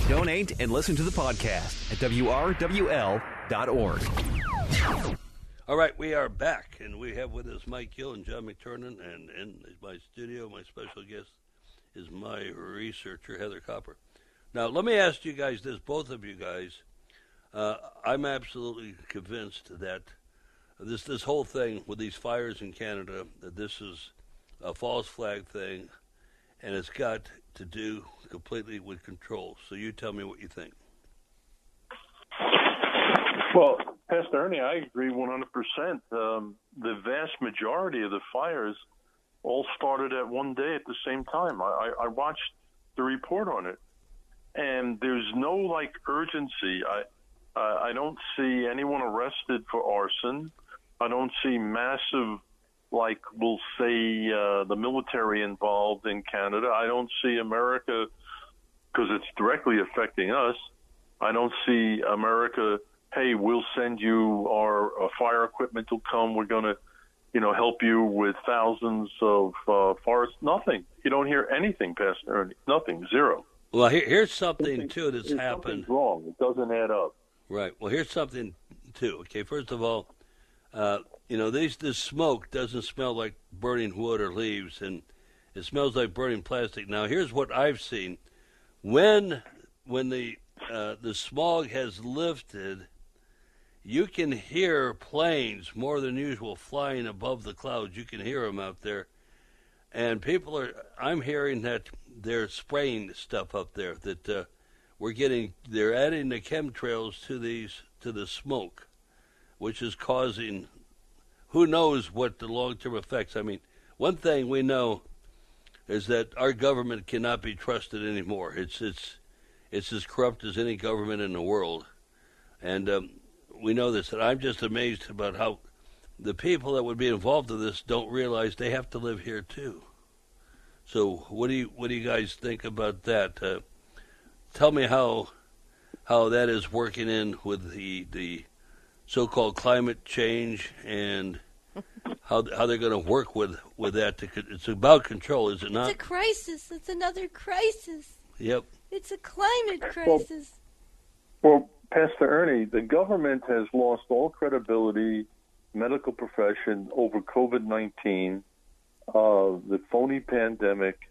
Donate and listen to the podcast at WRWL.org. All right, we are back, and we have with us Mike Gill and John McTernan, and in my studio, my special guest is my researcher, Heather Copper. Now, let me ask you guys this, both of you guys. I'm absolutely convinced that this whole thing with these fires in Canada, that this is a false flag thing, and it's got to do completely with control. So you tell me what you think. Well, Pastor Ernie, I agree 100%. The vast majority of the fires all started at one day at the same time. I watched the report on it, and there's no, urgency. I don't see anyone arrested for arson. I don't see massive, we'll say, the military involved in Canada. I don't see America, because it's directly affecting us. I don't see America, hey, we'll send you our fire equipment will come. We're going to, help you with thousands of forests. Nothing. You don't hear anything, Pastor Ernie. Nothing. Zero. Well, here's something, too, that's happened. Something's wrong. It doesn't add up. Right. Well, here's something, too. Okay, first of all, this smoke doesn't smell like burning wood or leaves, and it smells like burning plastic. Now, here's what I've seen. When the smog has lifted, you can hear planes more than usual flying above the clouds. You can hear them out there. And I'm hearing that they're spraying stuff up there, that they're adding the chemtrails to the smoke, which is causing, who knows what the long-term effects. I mean, one thing we know is that our government cannot be trusted anymore. It's as corrupt as any government in the world. And we know this, and I'm just amazed about how the people that would be involved in this don't realize they have to live here too. So what do you guys think about that? Tell me how that is working in with the so-called climate change, and how they're going to work with that. It's about control, is it not? It's a crisis. It's another crisis. Yep. It's a climate crisis. Well, Pastor Ernie, the government has lost all credibility, medical profession, over COVID-19, the phony pandemic,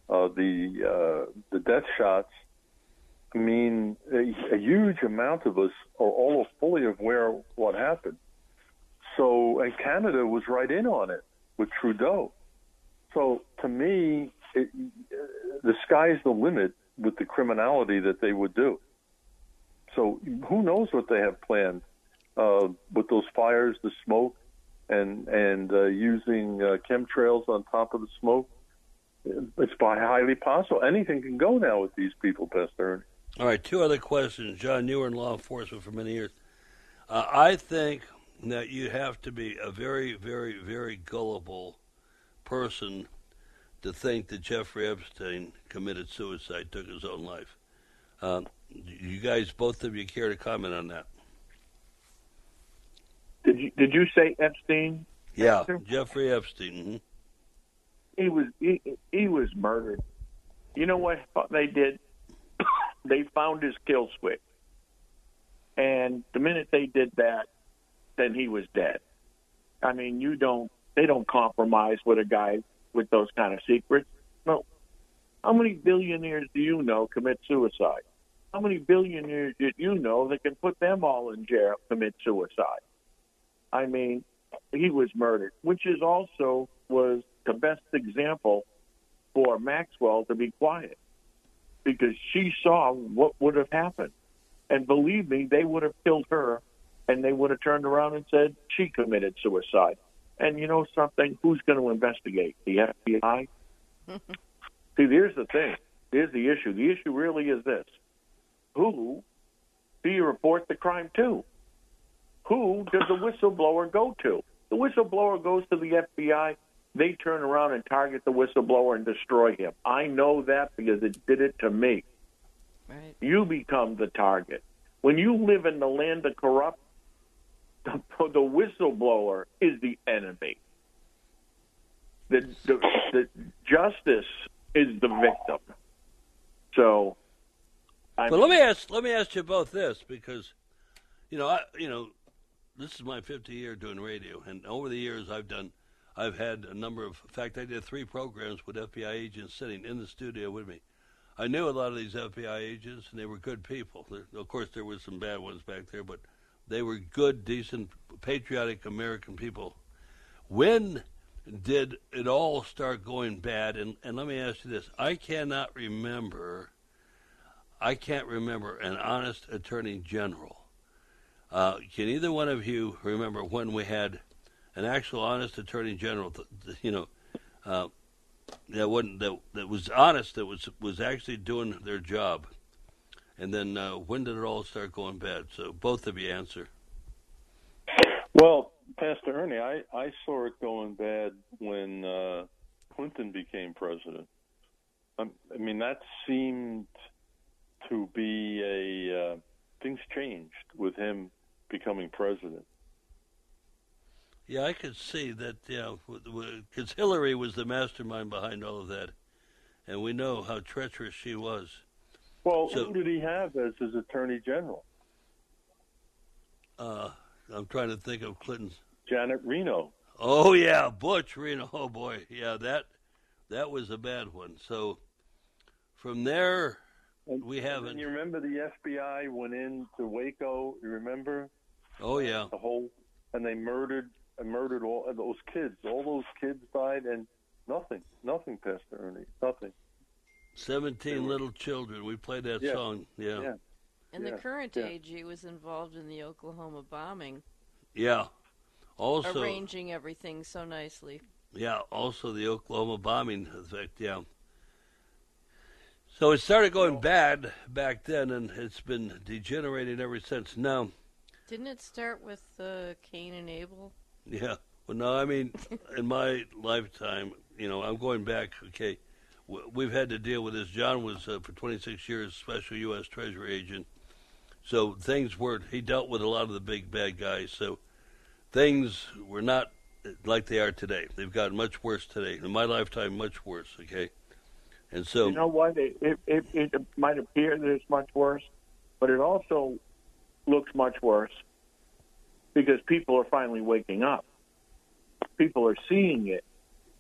the death shots. I mean, a huge amount of us are all fully aware of what happened. So, and Canada was right in on it with Trudeau. So, to me, the sky's the limit with the criminality that they would do. So, who knows what they have planned with those fires, the smoke, and using chemtrails on top of the smoke. It's highly possible. Anything can go now with these people, Pastor Ernie. All right, two other questions. John, you were in law enforcement for many years. I think that you have to be a very, very, very gullible person to think that Jeffrey Epstein committed suicide, took his own life. You guys, both of you, care to comment on that? Did you say Epstein? Yeah, Jeffrey Epstein. Mm-hmm. He was murdered. You know what they did? They found his kill switch, and the minute they did that, then he was dead. I mean, they don't compromise with a guy with those kind of secrets. No. How many billionaires do you know commit suicide? How many billionaires did you know that can put them all in jail, commit suicide? I mean, he was murdered, which is also was the best example for Maxwell to be quiet, because she saw what would have happened. And believe me, they would have killed her, and they would have turned around and said she committed suicide. And you know something? Who's going to investigate? The FBI? See, here's the thing. Here's the issue. The issue really is this. Who do you report the crime to? Who does the whistleblower go to? The whistleblower goes to the FBI. They turn around and target the whistleblower and destroy him. I know that because it did it to me. Right. You become the target. When you live in the land of corrupt, the whistleblower is the enemy. The justice is the victim. So But let me ask you both this, because this is my 50th year doing radio, and over the years I've had a number of. In fact, I did 3 programs with FBI agents sitting in the studio with me. I knew a lot of these FBI agents, and they were good people. Of course, there were some bad ones back there, but they were good, decent, patriotic American people. When did it all start going bad? And let me ask you this. I can't remember an honest attorney general. Can either one of you remember when we had an actual honest attorney general, that was honest, that was actually doing their job? And then when did it all start going bad? So both of you answer. Well, Pastor Ernie, I saw it going bad when Clinton became president. I mean, that seemed to be things changed with him becoming president. Yeah, I could see that, because Hillary was the mastermind behind all of that, and we know how treacherous she was. Well, who did he have as his attorney general? I'm trying to think of Clinton's. Janet Reno. Oh, yeah, Butch Reno. Oh, boy. Yeah, that was a bad one. So from there, we haven't. And you remember the FBI went into Waco, you remember? Oh, yeah. And they murdered all those kids. All those kids died, and nothing, Pastor Ernie, nothing. 17 little children. We played that song. Yeah. And the current AG was involved in the Oklahoma bombing. Yeah. Also arranging everything so nicely. Yeah, also the Oklahoma bombing effect, yeah. So it started going bad back then, and it's been degenerating ever since. Now, didn't it start with Cain and Abel? Yeah. Well, no, I mean, in my lifetime, I'm going back, okay, we've had to deal with this. John was, for 26 years, special U.S. Treasury agent. So he dealt with a lot of the big bad guys. So things were not like they are today. They've gotten much worse today. In my lifetime, much worse, okay? And so... You know what? It might appear that it's much worse, but it also looks much worse because people are finally waking up. People are seeing it,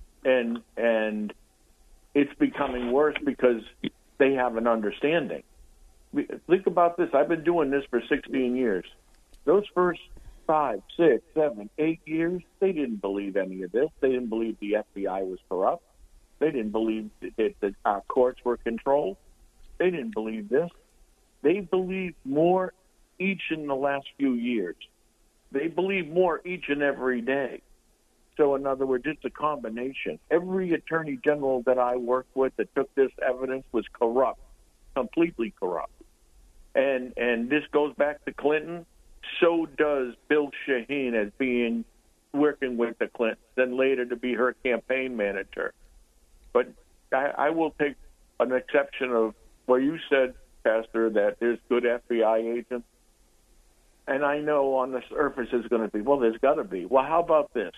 and it's becoming worse because they have an understanding. Think about this. I've been doing this for 16 years. Those first 5, 6, 7, 8 years, they didn't believe any of this. They didn't believe the FBI was corrupt. They didn't believe that our courts were controlled. They didn't believe this. They believe more each in the last few years. They believe more each and every day. So, in other words, it's a combination. Every attorney general that I worked with that took this evidence was corrupt, completely corrupt. And this goes back to Clinton. So does Bill Shaheen as working with the Clintons, then later to be her campaign manager. But I will take an exception of where you said, Pastor, that there's good FBI agents. And I know on the surface there's going to be, well, there's got to be. Well, how about this?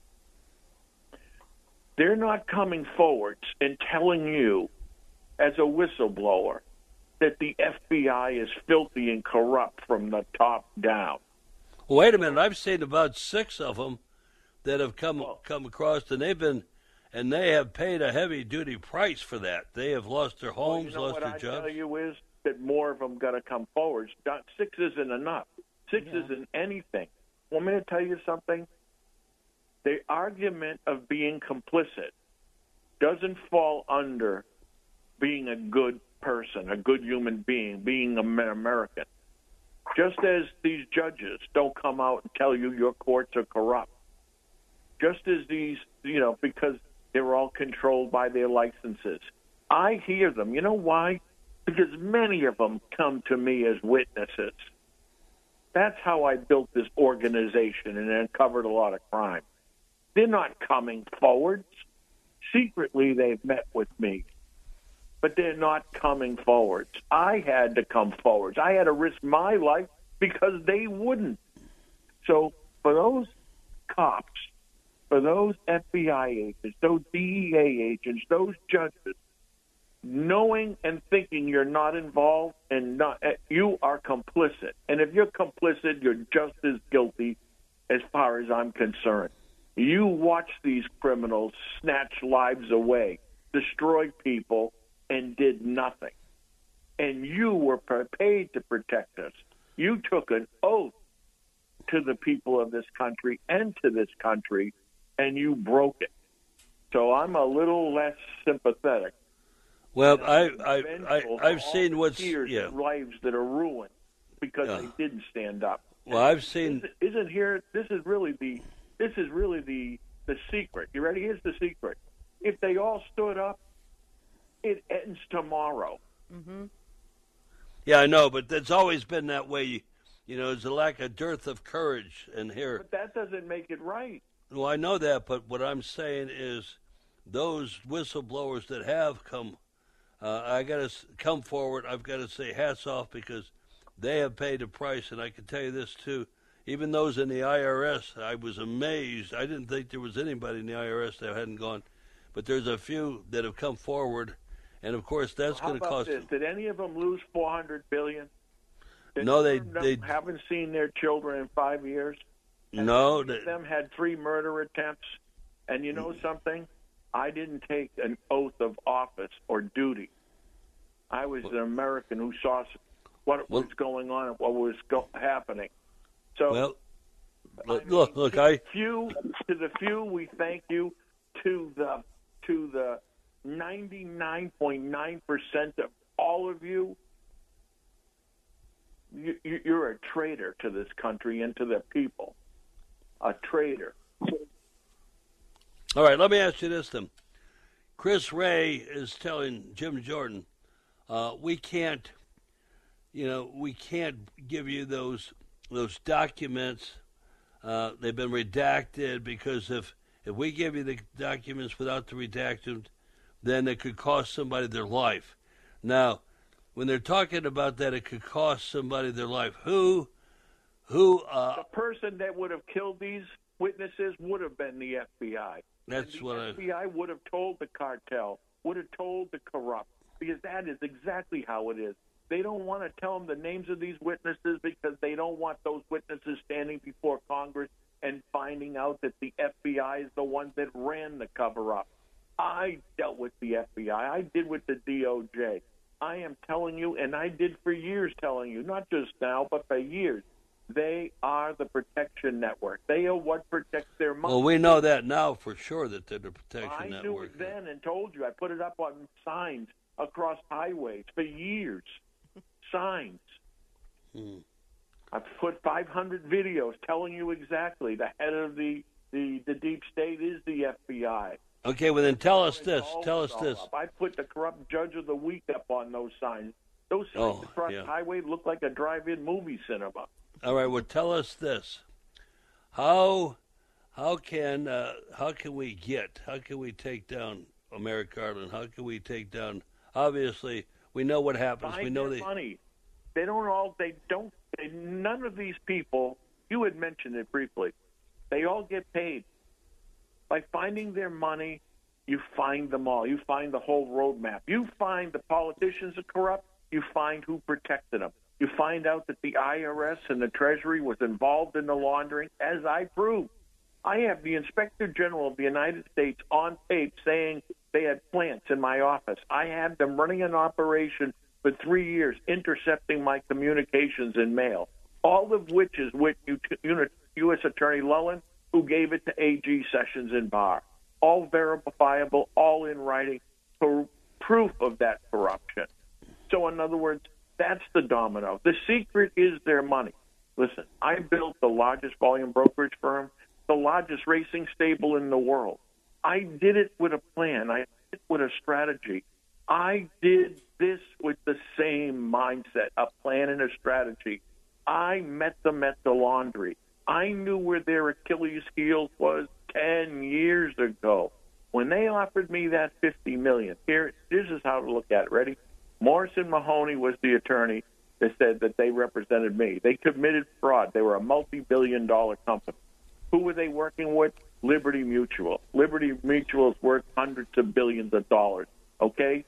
They're not coming forward and telling you as a whistleblower that the FBI is filthy and corrupt from the top down. Well, wait a minute. I've seen about 6 of them that have come across, and they have paid a heavy-duty price for that. They have lost their homes, lost their jobs. What I tell you is that more of them got to come forward. 6 isn't enough. 6 isn't anything. Want me to tell you something? The argument of being complicit doesn't fall under being a good person, a good human being an American. Just as these judges don't come out and tell you your courts are corrupt. Just as these, because they're all controlled by their licenses. I hear them. You know why? Because many of them come to me as witnesses. That's how I built this organization and uncovered a lot of crime. They're not coming forward. Secretly, they've met with me. But they're not coming forward. I had to come forward. I had to risk my life because they wouldn't. So for those cops, for those FBI agents, those DEA agents, those judges, knowing and thinking you're not involved and you are complicit. And if you're complicit, you're just as guilty as far as I'm concerned. You watch these criminals snatch lives away, destroy people, and did nothing. And you were paid to protect us. You took an oath to the people of this country and to this country, and you broke it. So I'm a little less sympathetic. Well, I've seen what's lives that are ruined because they didn't stand up. Well, I've seen. This is really the secret. You ready? Here's the secret. If they all stood up, it ends tomorrow. Mm-hmm. Yeah, I know, but it's always been that way. You know, there's a dearth of courage in here. But that doesn't make it right. Well, I know that, but what I'm saying is those whistleblowers that have come, I got to come forward. I've got to say hats off because they have paid a price. And I can tell you this, too. Even those in the IRS, I was amazed. I didn't think there was anybody in the IRS that hadn't gone. But there's a few that have come forward. And, of course, that's going to cost them. Did any of them lose $400 billion? No, they haven't seen their children in 5 years. No, of them had 3 murder attempts. And you know something? I didn't take an oath of office or duty. I was an American who saw what was going on and what was happening. So, look, to the few, we thank you. To the 99.9% of all of you, you're a traitor to this country and to the people. A traitor. All right, let me ask you this then. Chris Wray is telling Jim Jordan, we can't give you those documents. They've been redacted because if we give you the documents without the redacted, then it could cost somebody their life. Now, when they're talking about that, it could cost somebody their life. Who? The person that would have killed these witnesses would have been the FBI. That's what the FBI would have told the cartel, would have told the corrupt, because that is exactly how it is. They don't want to tell them the names of these witnesses because they don't want those witnesses standing before Congress and finding out that the FBI is the ones that ran the cover-up. I dealt with the FBI. I did with the DOJ. I am telling you, and I did for years telling you, not just now, but for years, they are the protection network. They are what protects their money. Well, we know that now for sure that they're the protection network. I knew it then and told you. I put it up on signs across highways for years. Signs. I've put 500 videos telling you exactly the head of the deep state is the FBI. Okay, well then tell us this. I put the corrupt judge of the week up on those signs. Those signs across the highway look like a drive-in movie cinema. All right, well tell us this. How can we take down Merrick Garland? How can we take down? Obviously, we know what happens. Find we know their money. None of these people. You had mentioned it briefly. They all get paid. By finding their money, you find them all. You find the whole roadmap. You find the politicians are corrupt. You find who protected them. You find out that the IRS and the Treasury was involved in the laundering, as I proved. I have the Inspector General of the United States on tape saying they had plants in my office. I had them running an operation for 3 years, intercepting my communications and mail, all of which is with U.S. Attorney Lelland, who gave it to AG Sessions and Barr. All verifiable, all in writing, for proof of that corruption. So, in other words, that's the domino. The secret is their money. Listen, I built the largest volume brokerage firm, the largest racing stable in the world. I did it with a plan. I did it with a strategy. I did this with the same mindset, a plan and a strategy. I met them at the laundry. I knew where their Achilles heel was 10 years ago. When they offered me that $50 million, this is how to look at it. Ready? Morrison Mahoney was the attorney that said that they represented me. They committed fraud. They were a multi-billion-dollar company. Who were they working with? Liberty Mutual. Liberty Mutual is worth hundreds of billions of dollars, okay?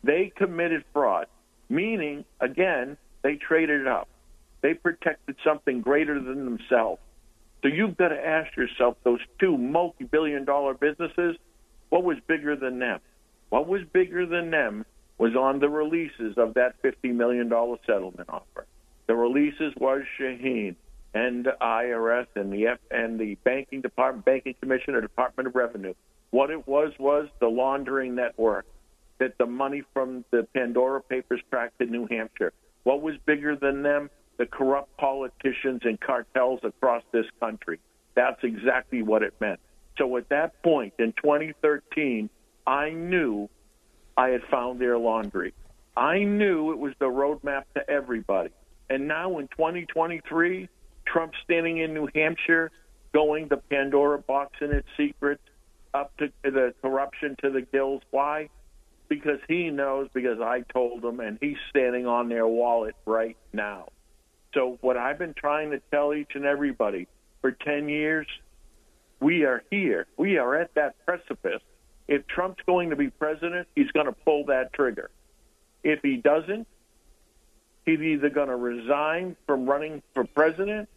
They committed fraud, meaning, again, they traded it up. They protected something greater than themselves. So you've got to ask yourself, those two multi-billion-dollar businesses, what was bigger than them? What was bigger than them was on the releases of that $50 million settlement offer. The releases was Shaheen and the IRS and the banking department, banking commission, or Department of Revenue. What it was the laundering network that the money from the Pandora Papers tracked in New Hampshire. What was bigger than them? The corrupt politicians and cartels across this country. That's exactly what it meant. So at that point in 2013, I knew I had found their laundry. I knew it was the roadmap to everybody. And now in 2023, Trump standing in New Hampshire, going the Pandora box in its secret, up to the corruption to the gills. Why? Because he knows, because I told him, and he's standing on their wallet right now. So what I've been trying to tell each and everybody for 10 years, we are here. We are at that precipice. If Trump's going to be president, he's going to pull that trigger. If he doesn't, he's either going to resign from running for president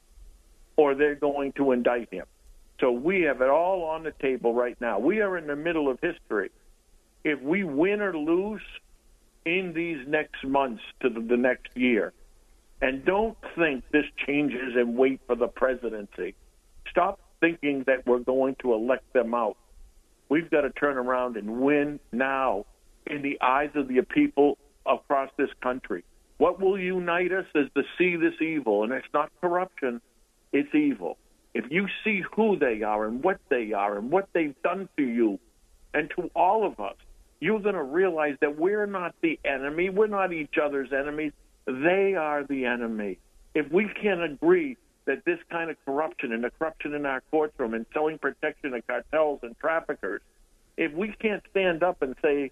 or they're going to indict him. So we have it all on the table right now. We are in the middle of history. If we win or lose in these next months to the next year, and don't think this changes and wait for the presidency. Stop thinking that we're going to elect them out. We've got to turn around and win now in the eyes of the people across this country. What will unite us is to see this evil, and it's not corruption, it's evil. If you see who they are and what they've done to you and to all of us, you're going to realize that we're not the enemy. We're not each other's enemies. They are the enemy. If we can't agree that this kind of corruption and the corruption in our courtroom and selling protection to cartels and traffickers, if we can't stand up and say,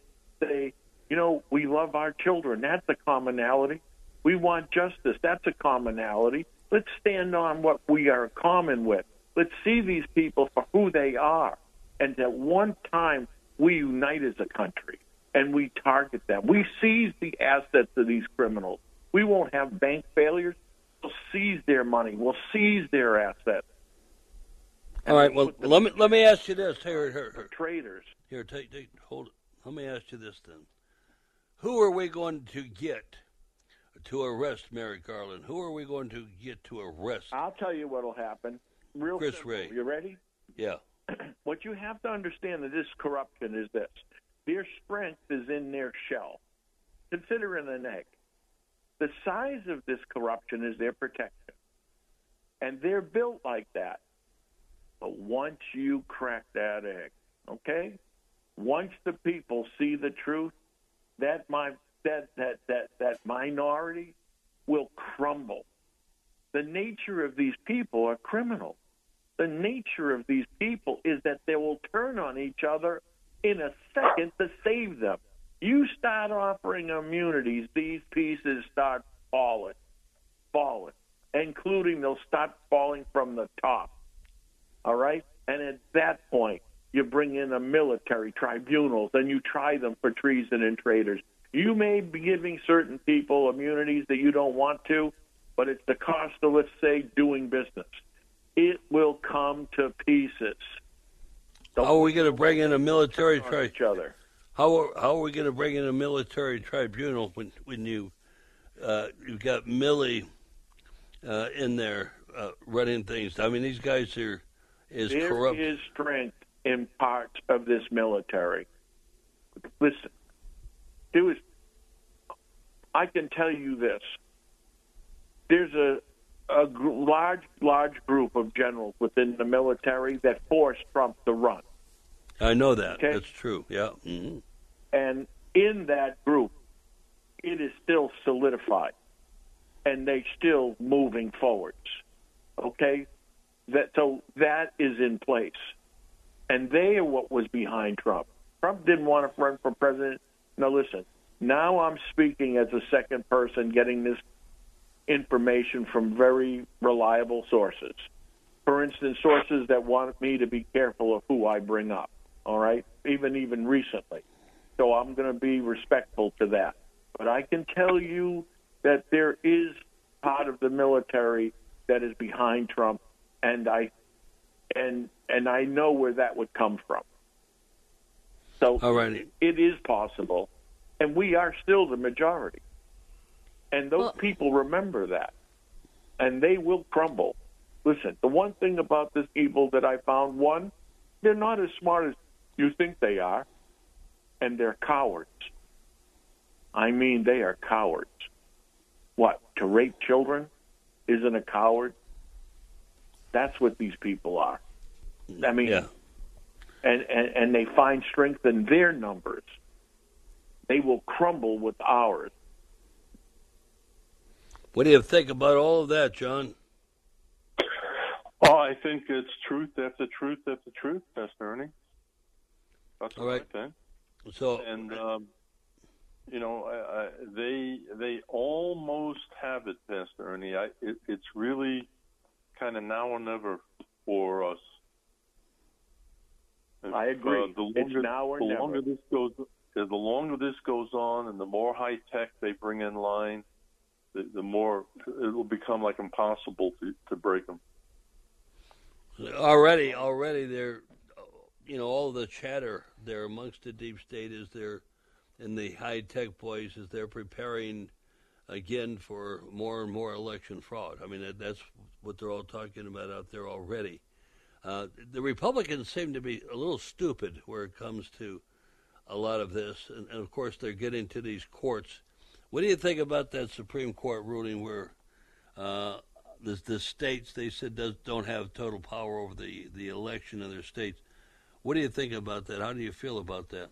we love our children, that's a commonality. We want justice, that's a commonality. Let's stand on what we are common with. Let's see these people for who they are. And at one time, we unite as a country and we target them. We seize the assets of these criminals. We won't have bank failures. We'll seize their money. We'll seize their assets. All right. Well, let me ask you this. Here. Traitors. Here, hold it. Let me ask you this then. Who are we going to get to arrest Merrick Garland? Who are we going to get to arrest? I'll tell you what will happen. Real Chris simple. Wray. You ready? Yeah. What you have to understand of this corruption is this. Their strength is in their shell. Consider it an egg. The size of this corruption is their protection. And they're built like that. But once you crack that egg, okay? Once the people see the truth, that minority will crumble. The nature of these people are criminal. The nature of these people is that they will turn on each other in a second to save them. You start offering immunities, these pieces start falling, including they'll start falling from the top, all right? And at that point, you bring in the military tribunals and you try them for treason and traitors. You may be giving certain people immunities that you don't want to, but it's the cost of, let's say, doing business. It will come to pieces. How are we going to bring in a military tribunal? How are we going to bring in a military tribunal when you've got Milley in there running things? I mean, these guys are corrupt. There is strength in parts of this military. Listen, I can tell you this. There's a large group of generals within the military that forced Trump to run. I know that. Okay? That's true, yeah. Mm-hmm. And in that group, it is still solidified, and they're still moving forwards, okay? So that is in place. And they are what was behind Trump. Trump didn't want to run for president. Now, listen, now I'm speaking as a second person, getting this information from very reliable sources. For instance, sources that want me to be careful of who I bring up, all right, even recently. So I'm going to be respectful to that. But I can tell you that there is part of the military that is behind Trump, and I know where that would come from. So Alrighty. it is possible, and we are still the majority. And those people remember that, and they will crumble. Listen, the one thing about this evil that I found, one, they're not as smart as you think they are, and they're cowards. I mean, they are cowards. What, to rape children isn't a coward? That's what these people are. I mean, Yeah. and they find strength in their numbers. They will crumble with ours. What do you think about all of that, John? Oh, I think it's truth after truth after truth, Pastor Ernie. That's All right. I think. So, And they almost have it, Pastor Ernie. It's really kind of now or never for us. I agree. It's now or never. The longer this goes on, and the more high tech they bring in line, the more it will become like impossible to break them. already they're, all the chatter there amongst the deep state is there, and the high tech boys is they're preparing again for more and more election fraud. I mean, that's what they're all talking about out there already. The Republicans seem to be a little stupid where it comes to a lot of this, and of course they're getting to these courts. What do you think about that Supreme Court ruling where the states, they said, don't have total power over the election in their states? What do you think about that? How do you feel about that?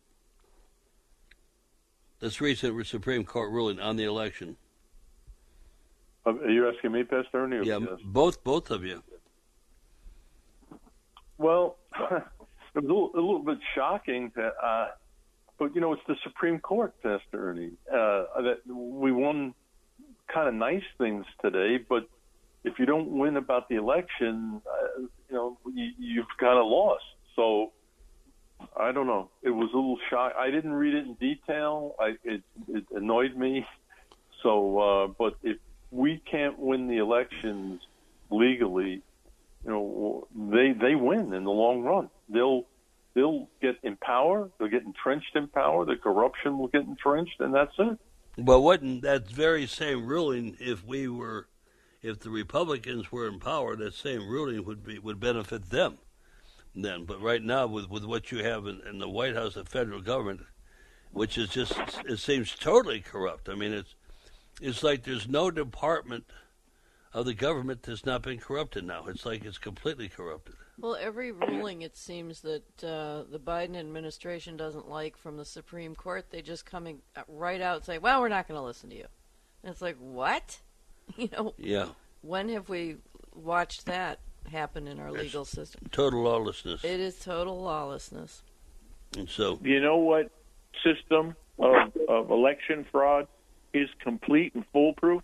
This recent Supreme Court ruling on the election. Are you asking me, Pastor Ernie? Yeah, yes? both of you. Well, it was a little bit shocking that, but it's the Supreme Court, Pastor Ernie. That we won kind of nice things today, but if you don't win about the election, you've kind of lost. So I don't know. It was a little shock. I didn't read it in detail. It annoyed me. So, but if we can't win the elections legally, they win in the long run. They'll get in power. They'll get entrenched in power. The corruption will get entrenched, and that's it. Well, wouldn't that very same ruling, if the Republicans were in power, that same ruling would benefit them then? But right now, with what you have in the White House, the federal government, which is just, it seems totally corrupt. I mean, it's like there's no department of the government that's not been corrupted now. It's like it's completely corrupted. Well, every ruling, it seems, that the Biden administration doesn't like from the Supreme Court, they just come right out and say, well, we're not going to listen to you. And it's like, what? Yeah. When have we watched that happen in our legal system? Total lawlessness. It is total lawlessness. And so, You know what system of election fraud is complete and foolproof?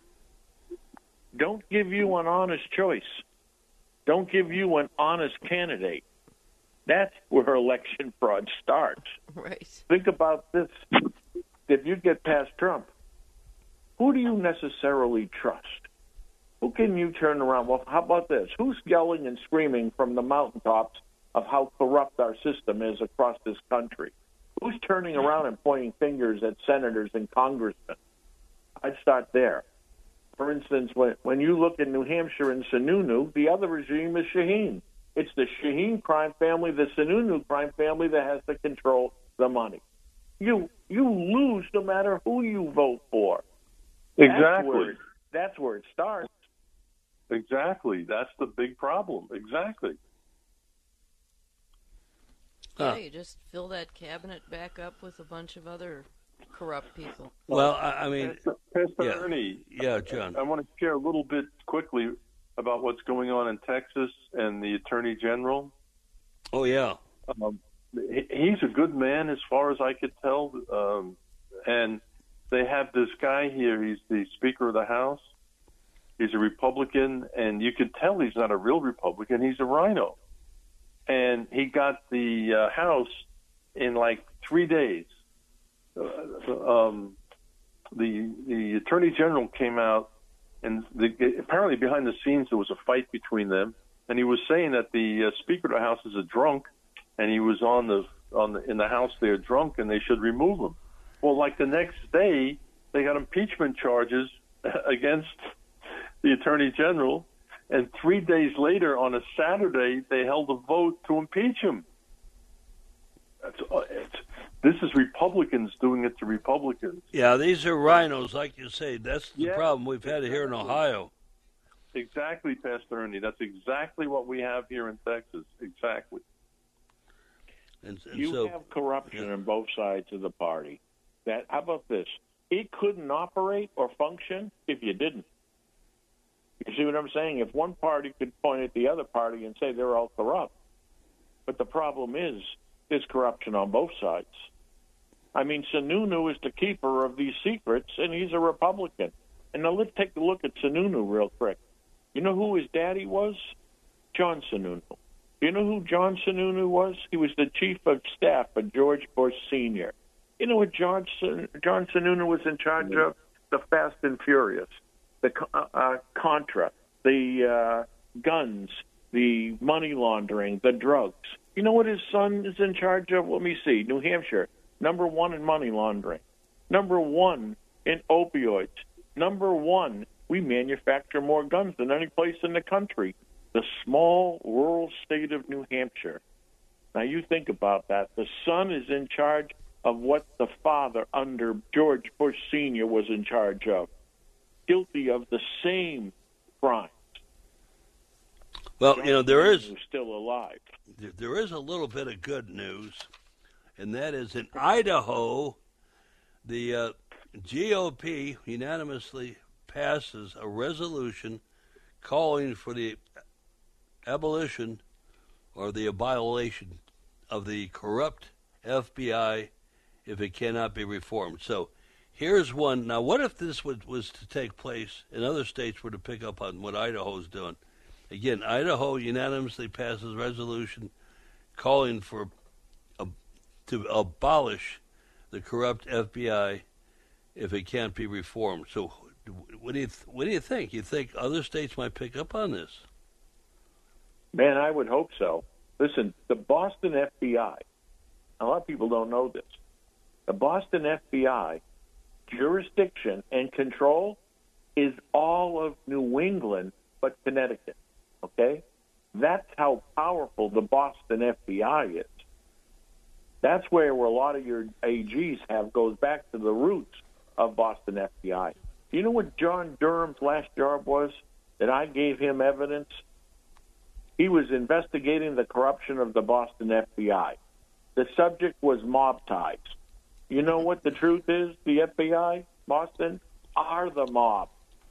Don't give you an honest choice. Don't give you an honest candidate. That's where election fraud starts. Right. Think about this. If you get past Trump, who do you necessarily trust? Who can you turn around? Well, how about this? Who's yelling and screaming from the mountaintops of how corrupt our system is across this country? Who's turning around and pointing fingers at senators and congressmen? I'd start there. For instance, when you look at New Hampshire and Sununu, the other regime is Shaheen. It's the Shaheen crime family, the Sununu crime family that has to control the money. You lose no matter who you vote for. Exactly. That's where it starts. Exactly. That's the big problem. Exactly. Yeah, you just fill that cabinet back up with a bunch of other corrupt people. well, I mean, Pastor Ernie, John. I want to share a little bit quickly about what's going on in Texas and the Attorney General. Oh, yeah. He's a good man as far as I could tell. And they have this guy here. He's the Speaker of the House. He's a Republican, and you could tell he's not a real Republican. He's a rhino. And he got the House in like 3 days. the Attorney General came out, and apparently behind the scenes there was a fight between them, and he was saying that the Speaker of the House is a drunk, and he was in the House there drunk, and they should remove him. Well, like the next day, they got impeachment charges against the Attorney General, and 3 days later, on a Saturday, they held a vote to impeach him. This is Republicans doing it to Republicans. Yeah, these are rhinos, like you say. That's the problem we've had here in Ohio. Exactly, Pastor Ernie. That's exactly what we have here in Texas. Exactly. And you so, have corruption on both sides of the party. How about this? It couldn't operate or function if you didn't. You see what I'm saying? If one party could point at the other party and say they're all corrupt. But the problem is, there's corruption on both sides. I mean, Sununu is the keeper of these secrets, and he's a Republican. And now let's take a look at Sununu real quick. You know who his daddy was? John Sununu. You know who John Sununu was? He was the chief of staff of George Bush Sr. You know what John Sununu was in charge of? The Fast and Furious, the Contra, the guns, the money laundering, the drugs. You know what his son is in charge of? Let me see. New Hampshire, #1 in money laundering, #1 in opioids, #1. We manufacture more guns than any place in the country. The small rural state of New Hampshire. Now you think about that. The son is in charge of what the father under George Bush Sr. was in charge of. Guilty of the same crimes. Well, John there is still alive. There is a little bit of good news, and that is in Idaho, the GOP unanimously passes a resolution calling for the abolition or the abolishment of the corrupt FBI if it cannot be reformed. So here's one. Now, what if this was to take place and other states were to pick up on what Idaho's doing? Again, Idaho unanimously passes a resolution calling for to abolish the corrupt FBI if it can't be reformed. So, what do you think? You think other states might pick up on this? Man, I would hope so. Listen, the Boston FBI. A lot of people don't know this. The Boston FBI jurisdiction and control is all of New England, but Connecticut. Okay? That's how powerful the Boston FBI is. That's where a lot of your AGs goes back to the roots of Boston FBI. You know what John Durham's last job was that I gave him evidence? He was investigating the corruption of the Boston FBI. The subject was mob ties. You know what the truth is? The FBI, Boston, are the mob.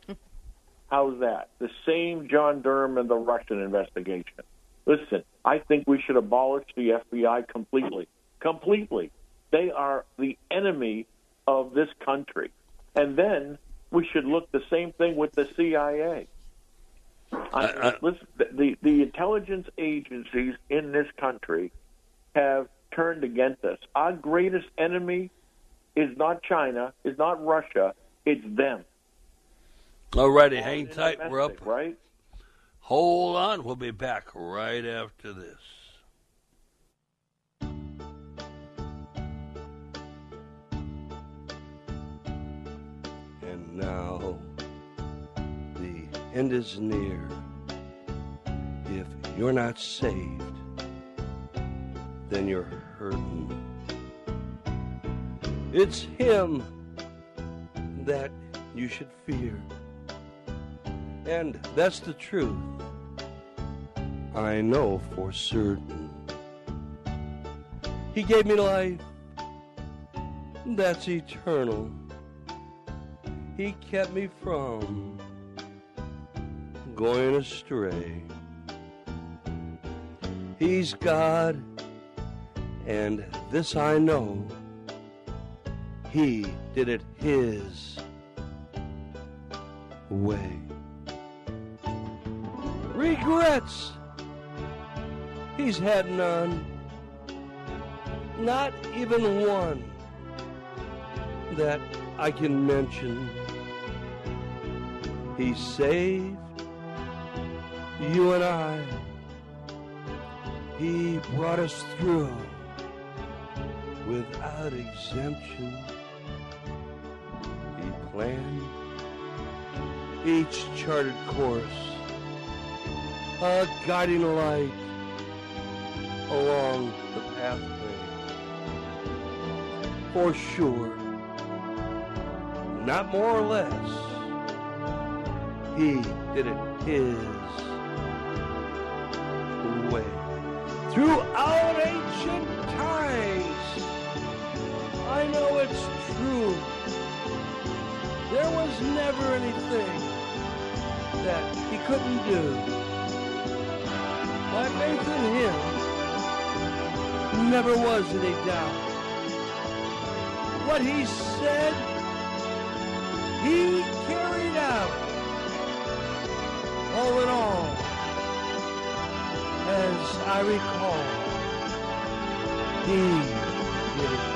How's that? The same John Durham and the Russian investigation. Listen, I think we should abolish the FBI completely. Completely. They are the enemy of this country. And then we should look the same thing with the CIA. Listen, the intelligence agencies in this country have turned against us. Our greatest enemy is not China, is not Russia, it's them. All righty, hang tight. We're up. Right? Hold on. We'll be back right after this. And now the end is near. If you're not saved, then you're hurting. It's him that you should fear. And that's the truth. I know for certain. He gave me life. That's eternal. He kept me from going astray. He's God, and this I know. He did it his way. Regrets, he's had none, not even one. that I can mention. He saved you and I. He brought us through without exemption. He planned each charted course, a guiding light along the pathway. For sure, not more or less, he did it his way. Throughout ancient times, I know it's true, there was never anything that he couldn't do. My faith in him never was any doubt. What he said, he carried out. All in all, as I recall, he did it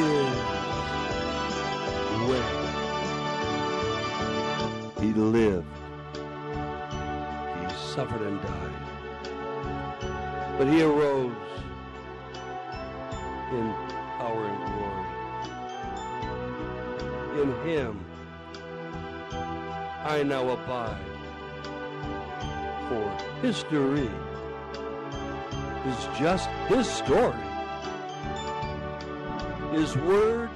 his way. He lived. He suffered and died. But he arose in power and glory. In him, I now abide. For history is just his story. His word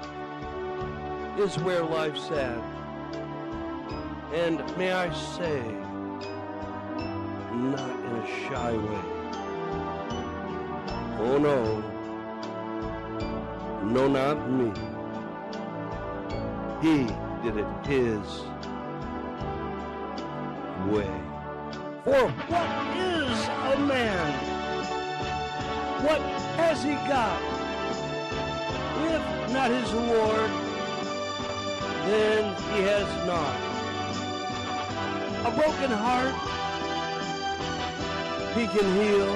is where life's at. And may I say, not in a shy way. Oh no, no, not me. He did it his way. For what is a man? What has he got? If not his Lord, then he has not. A broken heart he can heal.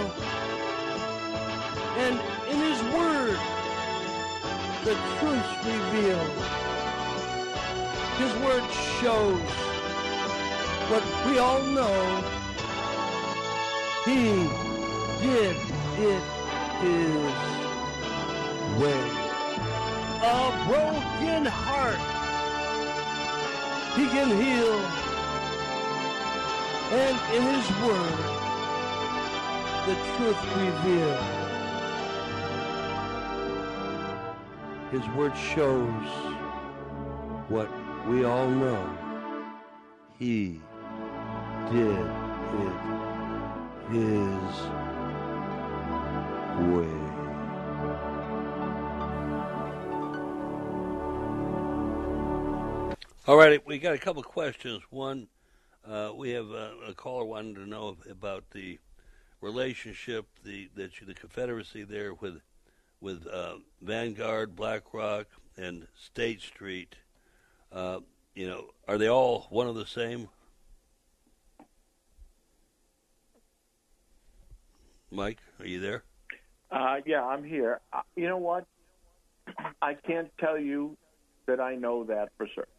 And in his word, the truth revealed. His word shows what we all know. He did it his way. A broken heart he can heal. And in his word, the truth revealed. His word shows what we all know. He did it his way. All right, we got a couple of questions. One, we have a caller wanted to know about the relationship, the Confederacy there with Vanguard, BlackRock, and State Street. Are they all one of the same? Mike, are you there? Yeah, I'm here. You know what? I can't tell you that I know that for certain.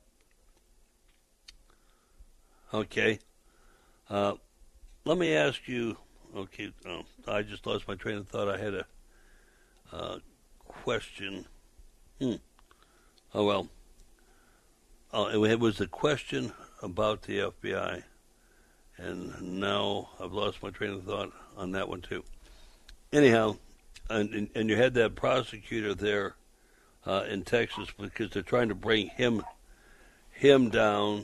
Okay. Let me ask you. Okay, I just lost my train of thought. I had a question. Oh well. It was a question about the FBI, and now I've lost my train of thought on that one too. Anyhow, and you had that prosecutor there in Texas because they're trying to bring him down.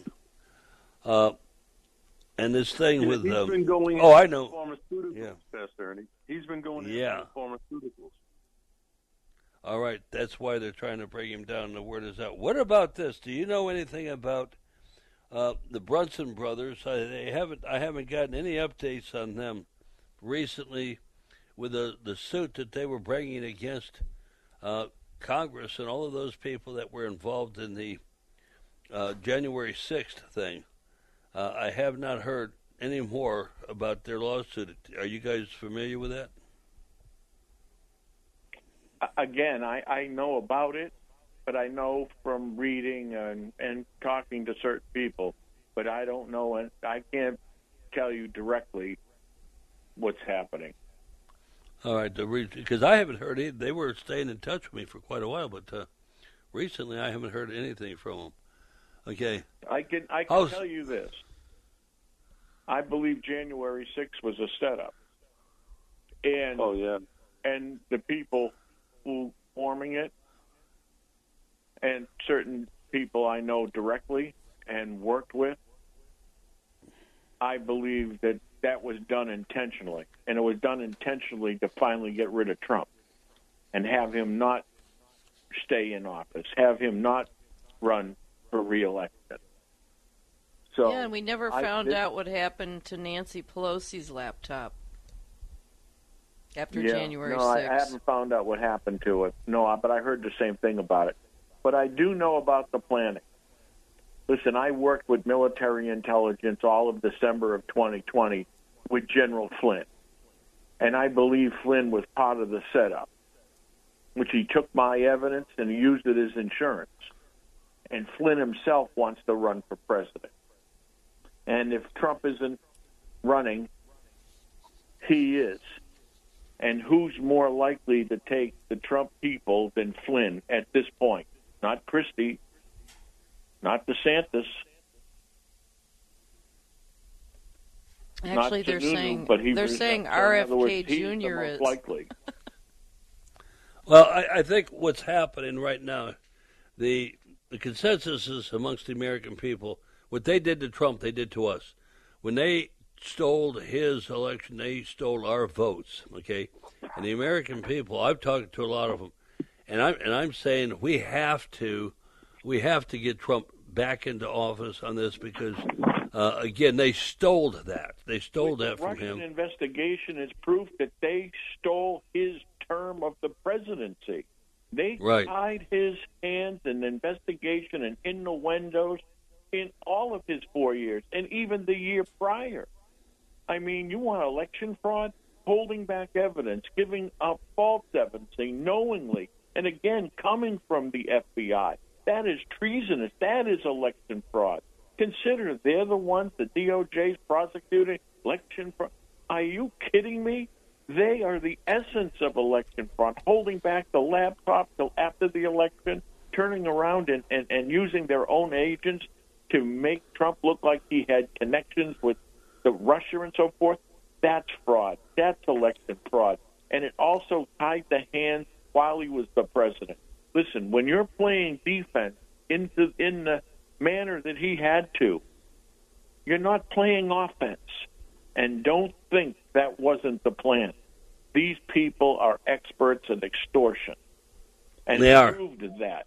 And this thing with he's been going I know pharmaceuticals, Pastor Ernie. He's been going into pharmaceuticals. All right, that's why they're trying to bring him down. The word is out. What about this? Do you know anything about the Brunson brothers? I haven't gotten any updates on them recently with the suit that they were bringing against Congress and all of those people that were involved in the January 6th thing. I have not heard any more about their lawsuit. Are you guys familiar with that? Again, I know about it, but I know from reading and talking to certain people, but I don't know, and I can't tell you directly what's happening. All right, because I haven't heard it. They were staying in touch with me for quite a while, but recently I haven't heard anything from them. Okay. I can tell you this. I believe January 6th was a setup. And Oh, yeah. And the people who forming it, and certain people I know directly and worked with, I believe that was done intentionally. And it was done intentionally to finally get rid of Trump and have him not stay in office, have him not run for re-election. So yeah, and we never found out what happened to Nancy Pelosi's laptop after January 6th. No, I haven't found out what happened to it. No, but I heard the same thing about it. But I do know about the planning. Listen, I worked with military intelligence all of December of 2020 with General Flynn. And I believe Flynn was part of the setup, which he took my evidence and he used it as insurance. And Flynn himself wants to run for president. And if Trump isn't running, he is. And who's more likely to take the Trump people than Flynn at this point? Not Christie, not DeSantis. Actually, not they're Sununu, saying saying RFK Jr. is likely. Well, I think what's happening right now, the consensus is amongst the American people, what they did to Trump, they did to us. When they stole his election, they stole our votes, okay? And the American people, I've talked to a lot of them, and I'm saying we have to get Trump back into office on this because, again, they stole that. They stole that from him. The Russian investigation is proof that they stole his term of the presidency. They tied his hands in investigation and innuendos in all of his 4 years, and even the year prior. I mean, you want election fraud? Holding back evidence, giving up false evidence knowingly, and again, coming from the FBI. That is treasonous. That is election fraud. Consider they're the ones, the DOJ's prosecuting election fraud. Are you kidding me? They are the essence of election fraud, holding back the laptop till after the election, turning around and using their own agents to make Trump look like he had connections with the Russia and so forth. That's fraud. That's election fraud. And it also tied the hands while he was the president. Listen, when you're playing defense in the manner that he had to, you're not playing offense. And don't think that wasn't the plan. These people are experts in extortion. And they are. Proved that.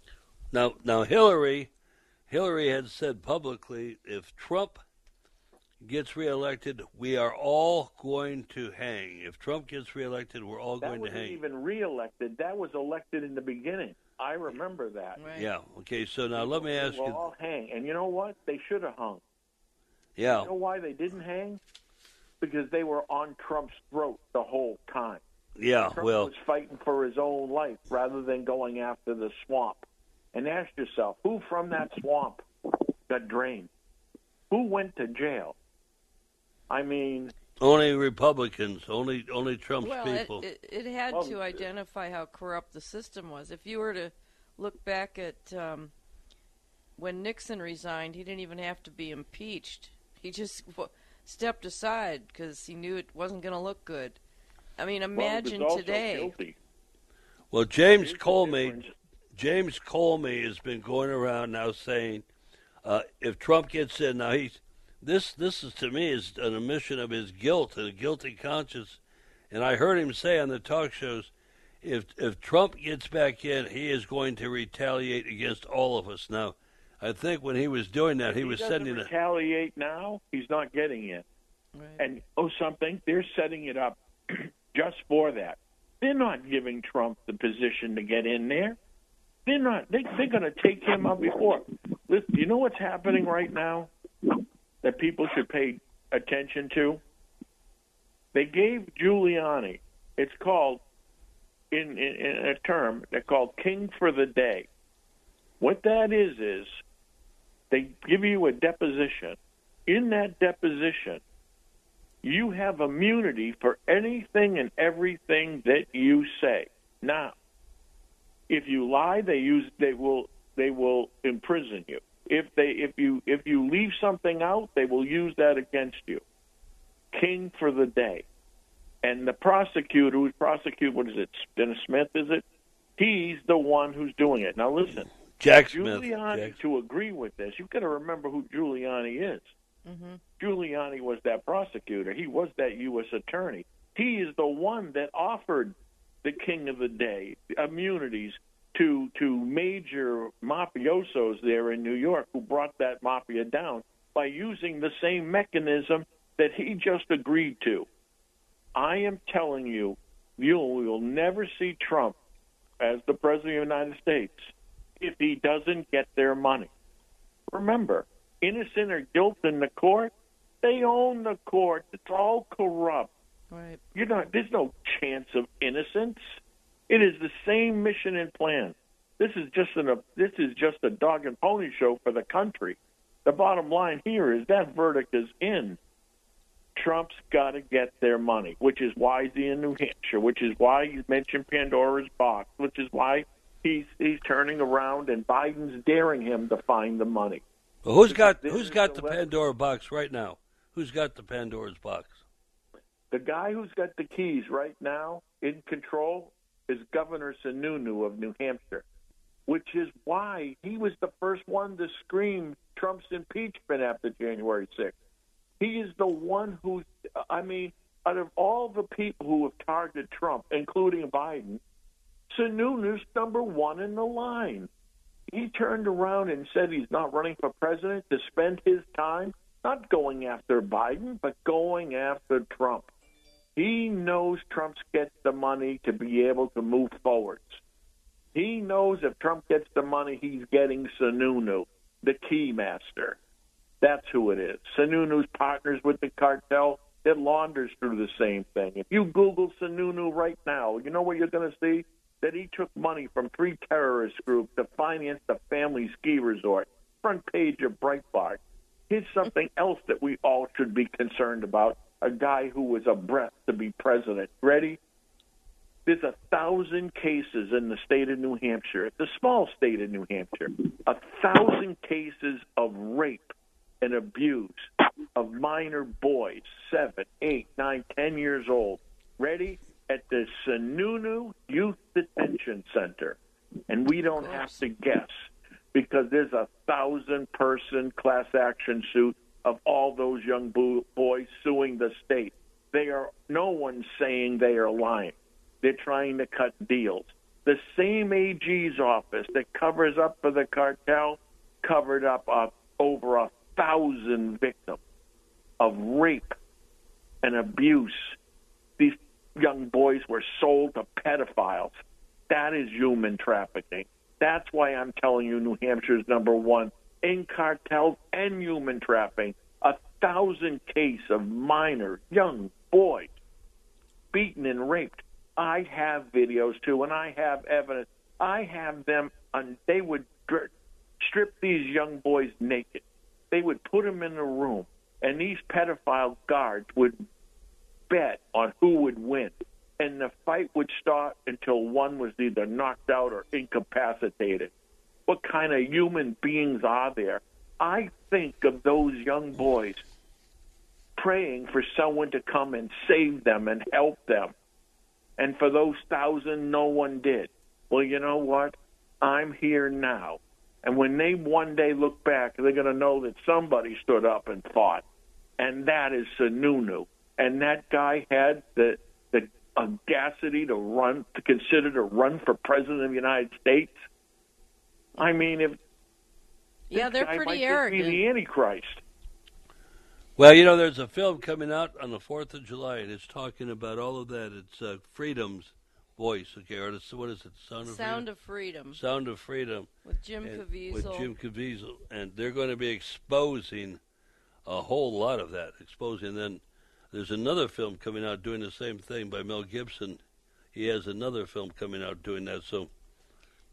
Now Hillary had said publicly, if Trump gets reelected, we are all going to hang. If Trump gets reelected, we're all going to hang. That wasn't even reelected. That was elected in the beginning. I remember that. Right. Yeah. Okay. So now let me ask you. All hang, and you know what? They should have hung. Yeah. You know why they didn't hang? Because they were on Trump's throat the whole time. Yeah. Trump well, was fighting for his own life rather than going after the swamp. And ask yourself, who from that swamp got drained? Who went to jail? I mean, only Republicans, only Trump's people. It had to identify how corrupt the system was. If you were to look back at when Nixon resigned, he didn't even have to be impeached. He just stepped aside because he knew it wasn't going to look good. I mean, imagine today. Well, James Comey has been going around now saying, if Trump gets in, now this is to me is an admission of his guilt and a guilty conscience. And I heard him say on the talk shows, if Trump gets back in, he is going to retaliate against all of us. Now, I think when he was doing that, he was sending retaliate now. He's not getting in. Right. And something, they're setting it up just for that. They're not giving Trump the position to get in there. They're not. They're going to take him up before. Listen, you know what's happening right now that people should pay attention to? They gave Giuliani, it's called, in a term, they're called king for the day. What that is they give you a deposition. In that deposition, you have immunity for anything and everything that you say. Now, if you lie, they will imprison you. If you leave something out, they will use that against you. King for the day. And the prosecutor who's prosecuting, what is it, Dennis Smith, is it? He's the one who's doing it. Now listen, Jack Smith. Giuliani, to agree with this, you've got to remember who Giuliani is. Mm-hmm. Giuliani was that prosecutor. He was that U.S. attorney. He is the one that offered the king of the day immunities to major mafiosos there in New York who brought that mafia down by using the same mechanism that he just agreed to. I am telling you, you will never see Trump as the President of the United States if he doesn't get their money. Remember, innocent or guilt in the court, they own the court. It's all corrupt. Right. There's no chance of innocence. It is the same mission and plan. This is just a dog and pony show for the country. The bottom line here is that verdict is in. Trump's got to get their money, which is why he's in New Hampshire, which is why you mentioned Pandora's box, which is why he's turning around and Biden's daring him to find the money. Well, who's got the Pandora box right now? Who's got the Pandora's box? The guy who's got the keys right now in control is Governor Sununu of New Hampshire, which is why he was the first one to scream Trump's impeachment after January 6th. He is the one who, out of all the people who have targeted Trump, including Biden, Sununu's number one in the line. He turned around and said he's not running for president to spend his time not going after Biden, but going after Trump. He knows Trump gets the money to be able to move forwards. He knows if Trump gets the money, he's getting Sununu, the key master. That's who it is. Sununu's partners with the cartel that launders through the same thing. If you Google Sununu right now, you know what you're going to see? That he took money from 3 terrorist groups to finance the family ski resort. Front page of Breitbart. Here's something else that we all should be concerned about. A guy who was a breath to be president. Ready? There's 1,000 cases in the state of New Hampshire. It's a small state of New Hampshire. 1,000 cases of rape and abuse of minor boys, 7, 8, 9, 10 years old. Ready? At the Sununu Youth Detention Center. And we don't have to guess because there's 1,000-person class action suit of all those young boys suing the state. No one's saying they are lying. They're trying to cut deals. The same AG's office that covers up for the cartel covered up over 1,000 victims of rape and abuse. These young boys were sold to pedophiles. That is human trafficking. That's why I'm telling you New Hampshire's number one in cartels and human trafficking. 1,000 cases of minor young boys beaten and raped. I have videos too, and I have evidence. I have them, and they would strip these young boys naked. They would put them in a room, and these pedophile guards would bet on who would win. And the fight would start until one was either knocked out or incapacitated. What kind of human beings are there? I think of those young boys praying for someone to come and save them and help them. And for those 1,000, no one did. Well, you know what? I'm here now. And when they one day look back, they're going to know that somebody stood up and fought. And that is Sununu. And that guy had the audacity to consider to run for president of the United States. I mean, they're pretty arrogant. Be the Antichrist. Well, there's a film coming out on the 4th of July, and it's talking about all of that. It's Freedom's Voice, okay? Or what is it? Sound of Freedom. Sound of Freedom. With Jim Caviezel. With Jim Caviezel. And they're going to be exposing a whole lot of that. Then there's another film coming out doing the same thing by Mel Gibson. He has another film coming out doing that. So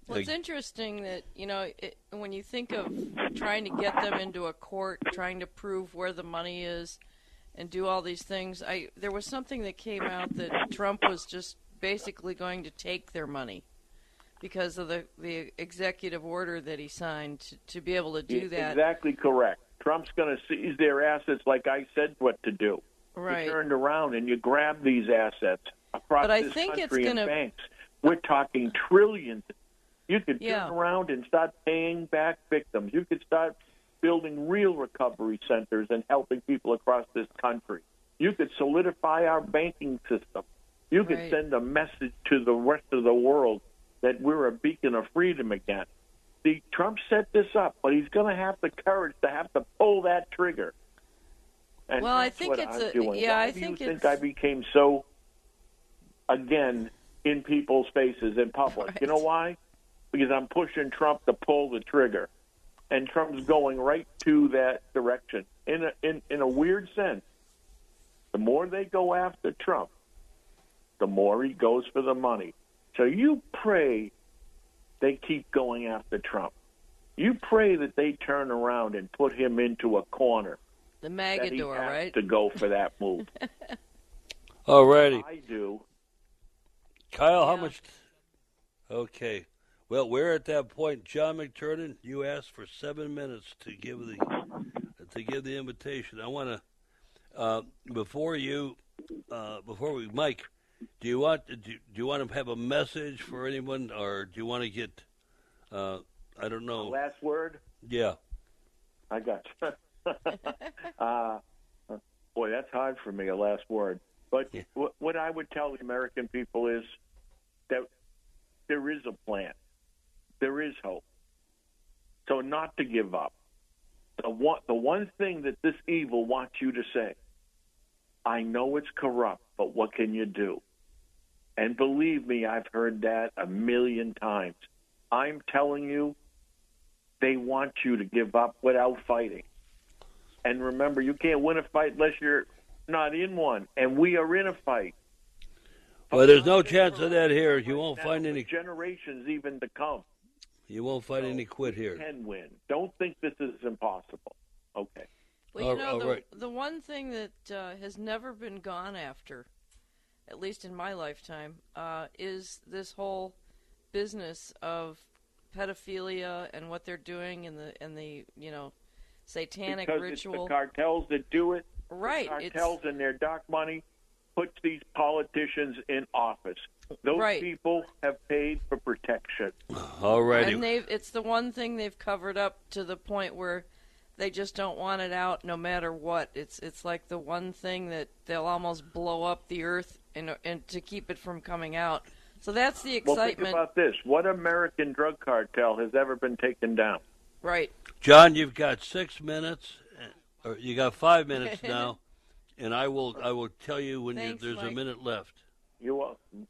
Well, it's interesting that, when you think of trying to get them into a court, trying to prove where the money is and do all these things, there was something that came out that Trump was just basically going to take their money because of the executive order that he signed to be able to do that. Exactly correct. Trump's going to seize their assets like I said what to do. Right. You turned around and you grabbed these assets across this country and banks. We're talking trillions. You could turn around and start paying back victims. You could start building real recovery centers and helping people across this country. You could solidify our banking system. You could send a message to the rest of the world that we're a beacon of freedom again. See, Trump set this up, but he's going to have the courage to have to pull that trigger. And well, that's I think what it's I'm doing. Why I do you think think I became so, again, in people's faces in public? Right. You know why? Because I'm pushing Trump to pull the trigger. And Trump's going right to that direction. In a weird sense, the more they go after Trump, the more he goes for the money. So you pray they keep going after Trump. You pray that they turn around and put him into a corner. The Magador, that he has right? to go for that move. All righty. I do. Kyle, how much? Okay. Well, we're at that point. John McTurnan, you asked for 7 minutes to give the invitation. I want to before we, Mike, do you want to have a message for anyone, or do you want to get I don't know. Last word? Yeah. I got you. Boy, that's hard for me, a last word. But what I would tell the American people is that there is a plan. There is hope. So not to give up. The one thing that this evil wants you to say, I know it's corrupt, but what can you do? And believe me, I've heard that a million times. I'm telling you, they want you to give up without fighting. And remember, you can't win a fight unless you're not in one. And we are in a fight. Well, there's no chance of that here. You won't find any generations even to come. You won't find any quit here. You can win. Don't think this is impossible. Okay. Well, the one thing that has never been gone after, at least in my lifetime, is this whole business of pedophilia and what they're doing in the satanic because ritual. It's the cartels that do it. Right. The cartels and their dark money puts these politicians in office. Those people have paid for protection. Already. And it's the one thing they've covered up to the point where they just don't want it out no matter what. It's like the one thing that they'll almost blow up the earth and to keep it from coming out. So that's the excitement. Well, think about this. What American drug cartel has ever been taken down? Right. John, you've got 6 minutes, or you got 5 minutes now, and I will tell you when there's Mike. A minute left. You're welcome.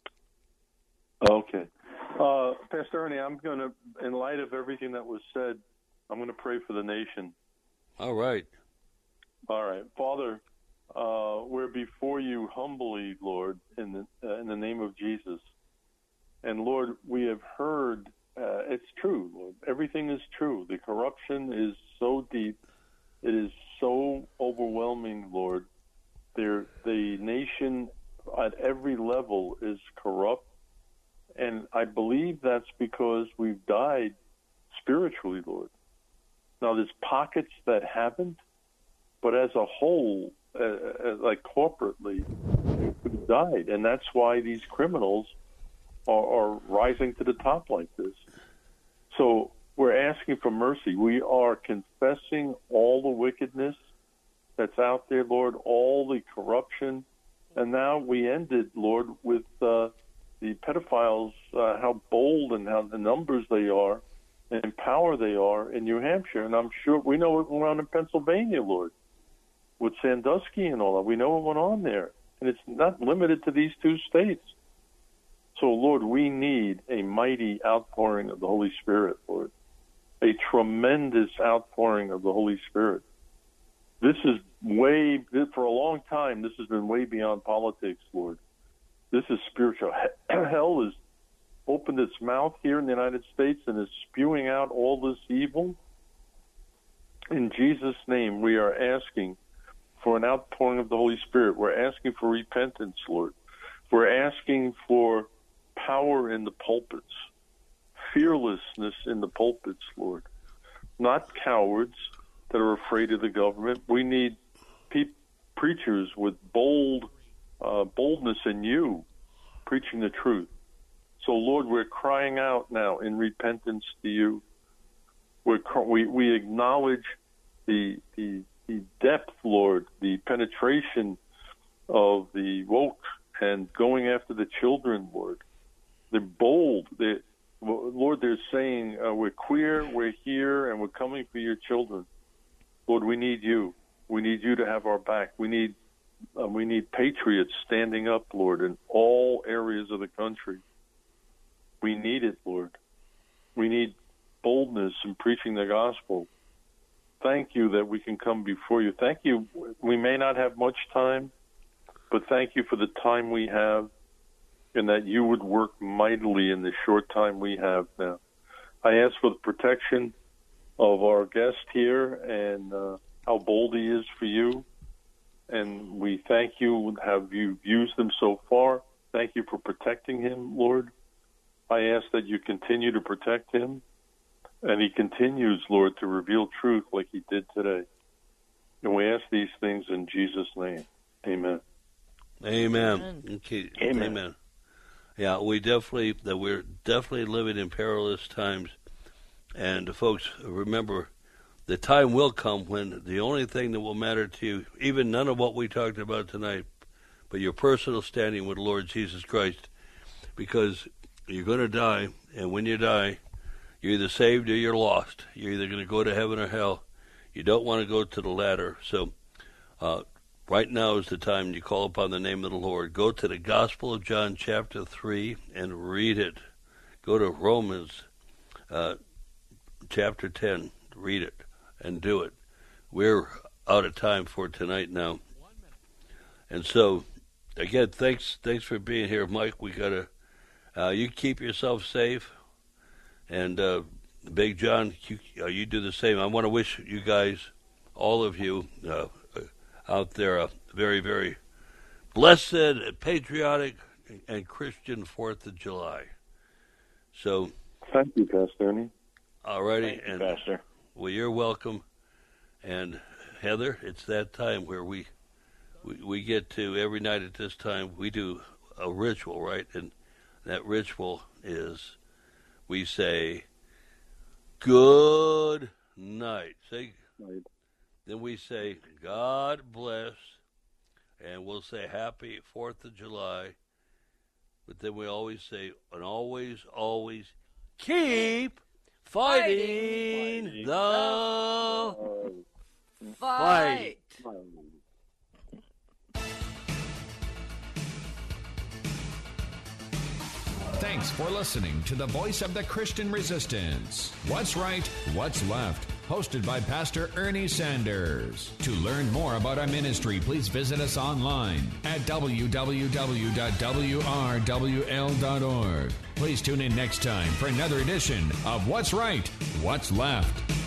Okay. Pastor Ernie, I'm going to, in light of everything that was said, I'm going to pray for the nation. All right. All right. Father, we're before you humbly, Lord, in the name of Jesus. And, Lord, we have heard, it's true, Lord. Everything is true. The corruption is so deep. It is so overwhelming, Lord. The nation at every level is corrupt. And I believe that's because we've died spiritually, Lord. Now, there's pockets that haven't, but as a whole, like corporately, we've died. And that's why these criminals are rising to the top like this. So we're asking for mercy. We are confessing all the wickedness that's out there, Lord, all the corruption. And now we ended, Lord, with the pedophiles, how bold and how the numbers they are and power they are in New Hampshire. And I'm sure we know what went on in Pennsylvania, Lord, with Sandusky and all that. We know what went on there. And it's not limited to these two states. So, Lord, we need a mighty outpouring of the Holy Spirit, Lord, a tremendous outpouring of the Holy Spirit. This is for a long time, this has been way beyond politics, Lord. This is spiritual. Hell is opened its mouth here in the United States and is spewing out all this evil. In Jesus' name, we are asking for an outpouring of the Holy Spirit. We're asking for repentance, Lord. We're asking for power in the pulpits, fearlessness in the pulpits, Lord. Not cowards that are afraid of the government. We need preachers with boldness in you, preaching the truth. So, Lord, we're crying out now in repentance to you. We acknowledge the depth, Lord, the penetration of the woke and going after the children, Lord. They're bold. Lord, they're saying, we're queer, we're here, and we're coming for your children. Lord, we need you. We need you to have our back. We need patriots standing up, Lord, in all areas of the country. We need it, Lord. We need boldness in preaching the gospel. Thank you that we can come before you. Thank you. We may not have much time, but thank you for the time we have, and that you would work mightily in the short time we have now. I ask for the protection of our guest here and how bold he is for you. And we thank you, have you used him so far. Thank you for protecting him, Lord. I ask that you continue to protect him, and he continues, Lord, to reveal truth like he did today. And we ask these things in Jesus' name. Amen. Amen. Okay. Amen. Yeah, we're definitely living in perilous times. And folks, remember, the time will come when the only thing that will matter to you, even none of what we talked about tonight, but your personal standing with Lord Jesus Christ, because you're going to die, and when you die, you're either saved or you're lost. You're either going to go to heaven or hell. You don't want to go to the latter. So right now is the time you call upon the name of the Lord. Go to the Gospel of John chapter 3 and read it. Go to Romans chapter 10, read it, and do it. We're out of time for tonight now. And so, again, thanks for being here, Mike. We got to, you keep yourself safe. And Big John, you do the same. I want to wish you guys, all of you out there, a very, very blessed, patriotic, and Christian 4th of July. So, thank you, Pastor Ernie. All righty. Thank you, Pastor. Well, you're welcome. And Heather, it's that time where we get to, every night at this time, we do a ritual, right? And that ritual is, we say, good night. Say, night. Then we say, God bless, and we'll say happy 4th of July. But then we always say, and always, always keep fighting the fight. Thanks for listening to the Voice of the Christian Resistance. What's Right, What's Left? Hosted by Pastor Ernie Sanders. To learn more about our ministry, please visit us online at www.wrwl.org. Please tune in next time for another edition of What's Right, What's Left?